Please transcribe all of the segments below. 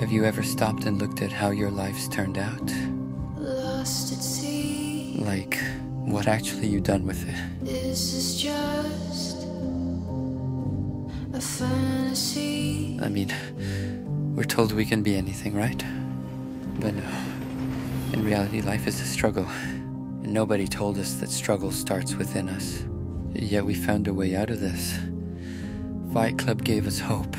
Have you ever stopped and looked at how your life's turned out? Lost at sea. Like, what actually you done with it? This is just a fantasy. I mean, we're told we can be anything, right? But no. In reality, life is a struggle. And nobody told us that struggle starts within us. Yet we found a way out of this. Fight Club gave us hope.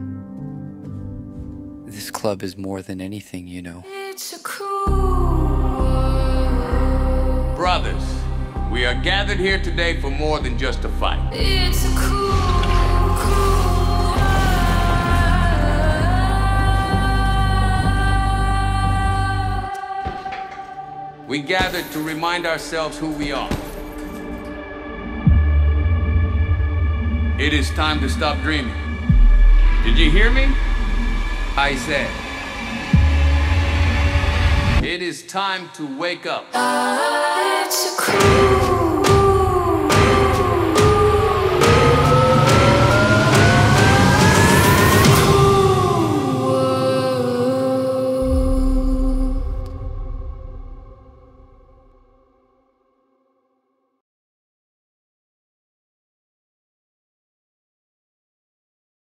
This club is more than anything, you know. It's a cruel world. Brothers, we are gathered here today for more than just a fight. It's a cruel, cruel world. We gathered to remind ourselves who we are. It is time to stop dreaming. Did you hear me? I said, it is time to wake up. It's a cruel